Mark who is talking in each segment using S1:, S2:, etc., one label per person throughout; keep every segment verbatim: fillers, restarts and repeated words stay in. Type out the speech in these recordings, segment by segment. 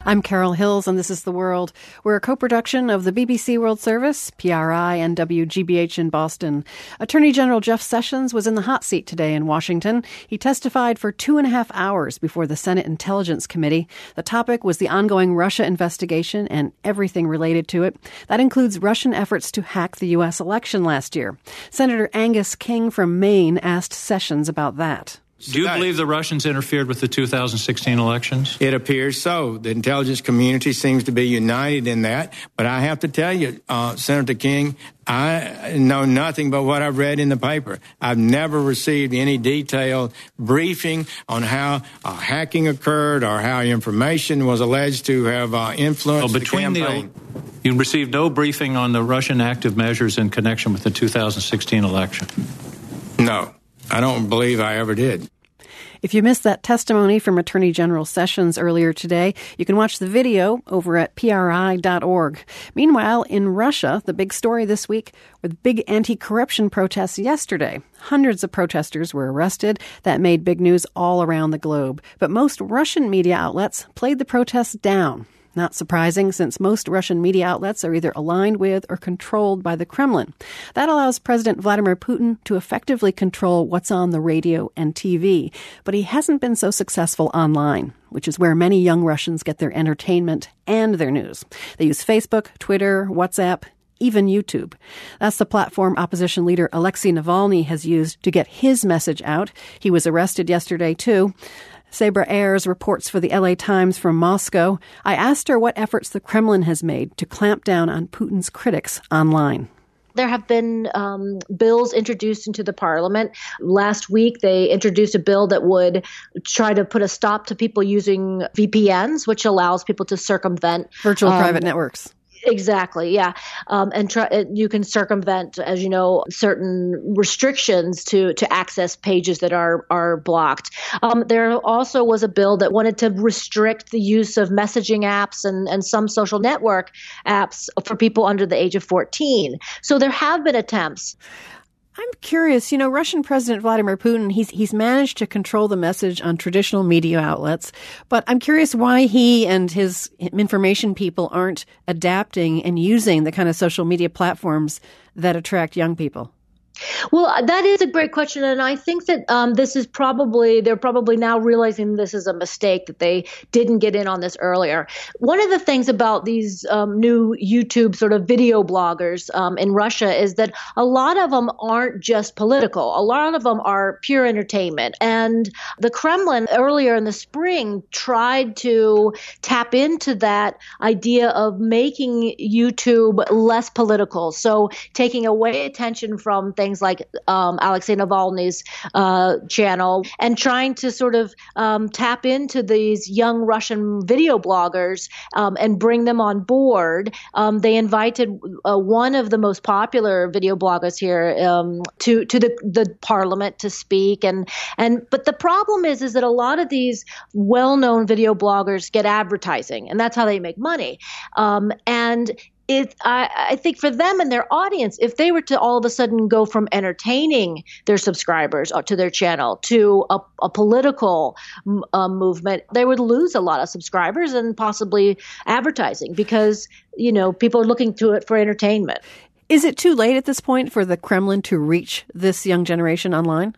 S1: I'm Carol Hills, and this is The World. We're a co-production of the B B C World Service, P R I, and W G B H in Boston. Attorney General Jeff Sessions was in the hot seat today in Washington. He testified for two and a half hours before the Senate Intelligence Committee. The topic was the ongoing Russia investigation and everything related to it. That includes Russian efforts to hack the U S election last year. Senator Angus King from Maine asked Sessions about that.
S2: Do you believe the Russians interfered with the two thousand sixteen elections?
S3: It appears so. The intelligence community seems to be united in that. But I have to tell you, uh, Senator King, I know nothing but what I've read in the paper. I've never received any detailed briefing on how uh, hacking occurred or how information was alleged to have uh, influenced
S2: well, between
S3: the campaign.
S2: The, you received no briefing on the Russian active measures in connection with the two thousand sixteen election?
S3: No. I don't believe I ever did.
S1: If you missed that testimony from Attorney General Sessions earlier today, you can watch the video over at P R I dot org. Meanwhile, in Russia, the big story this week were the big anti-corruption protests yesterday. Hundreds of protesters were arrested. That made big news all around the globe. But most Russian media outlets played the protests down. Not surprising, since most Russian media outlets are either aligned with or controlled by the Kremlin. That allows President Vladimir Putin to effectively control what's on the radio and T V. But he hasn't been so successful online, which is where many young Russians get their entertainment and their news. They use Facebook, Twitter, WhatsApp, even YouTube. That's the platform opposition leader Alexei Navalny has used to get his message out. He was arrested yesterday, too. Sabra Ayers reports for the L A Times from Moscow. I asked her what efforts the Kremlin has made to clamp down on Putin's critics online.
S4: There have been um, bills introduced into the parliament. Last week, they introduced a bill that would try to put a stop to people using V P Ns, which allows people to circumvent
S1: virtual
S4: um,
S1: private networks.
S4: Exactly, yeah. Um, and try, you can circumvent, as you know, certain restrictions to, to access pages that are, are blocked. Um, there also was a bill that wanted to restrict the use of messaging apps and, and some social network apps for people under the age of fourteen. So there have been attempts.
S1: I'm curious, you know, Russian President Vladimir Putin, he's he's managed to control the message on traditional media outlets, but I'm curious why he and his information people aren't adapting and using the kind of social media platforms that attract young people.
S4: Well, that is a great question. And I think that um, this is probably, they're probably now realizing this is a mistake, that they didn't get in on this earlier. One of the things about these um, new YouTube sort of video bloggers um, in Russia is that a lot of them aren't just political. A lot of them are pure entertainment. And the Kremlin earlier in the spring tried to tap into that idea of making YouTube less political. So taking away attention from things like um, Alexei Navalny's uh, channel and trying to sort of um, tap into these young Russian video bloggers um, and bring them on board. Um, they invited uh, one of the most popular video bloggers here um, to to the, the parliament to speak. And and but the problem is is that a lot of these well-known video bloggers get advertising, and that's how they make money. Um, and It, I, I think for them and their audience, if they were to all of a sudden go from entertaining their subscribers to their channel to a, a political uh, movement, they would lose a lot of subscribers and possibly advertising because, you know, people are looking to it for entertainment.
S1: Is it too late at this point for the Kremlin to reach this young generation online?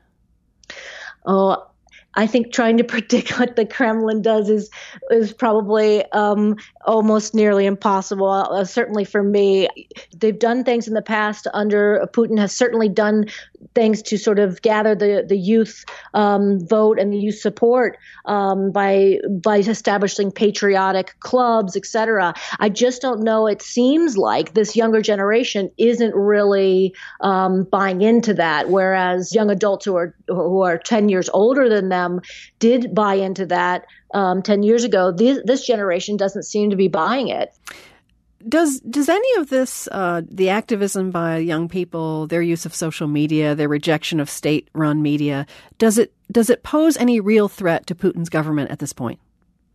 S4: Oh, I think trying to predict what the Kremlin does is is probably um, almost nearly impossible. Uh, certainly for me, they've done things in the past under Putin. Has certainly done things to sort of gather the the youth um, vote and the youth support um, by by establishing patriotic clubs, et cetera. I just don't know. It seems like this younger generation isn't really um, buying into that, whereas young adults who are who are ten years older than them did buy into that um, ten years ago. This, this generation doesn't seem to be buying it.
S1: Does does any of this, uh, the activism by young people, their use of social media, their rejection of state-run media, does it does it pose any real threat to Putin's government at this point?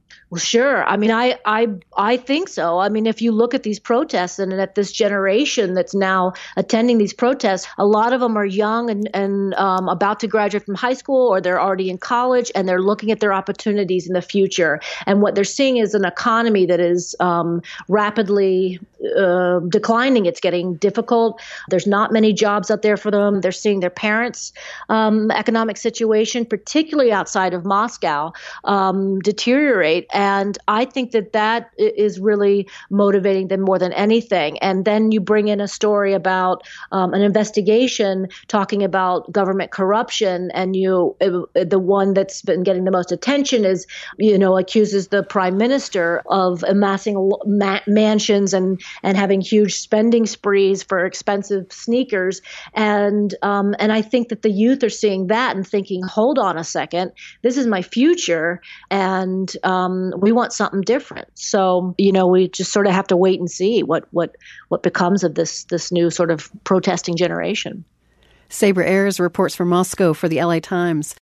S4: Well, sure. I mean, I, I, I think so. I mean, if you look at these protests and at this generation that's now attending these protests, a lot of them are young and, and um, about to graduate from high school, or they're already in college, and they're looking at their opportunities in the future. And what they're seeing is an economy that is um, rapidly uh, declining. It's getting difficult. There's not many jobs out there for them. They're seeing their parents' um, economic situation, particularly outside of Moscow, um, deteriorate. And I think that that is really motivating them more than anything. And then you bring in a story about um, an investigation talking about government corruption, and you, the one that's been getting the most attention is, you know, accuses the prime minister of amassing ma- mansions and and having huge spending sprees for expensive sneakers. And um, and I think that the youth are seeing that and thinking, hold on a second, this is my future, and um, we want something different. So, you know, we just sort of have to wait and see what what what becomes of this this new sort of protesting generation.
S1: Sabra Ayers reports from Moscow for the L A Times.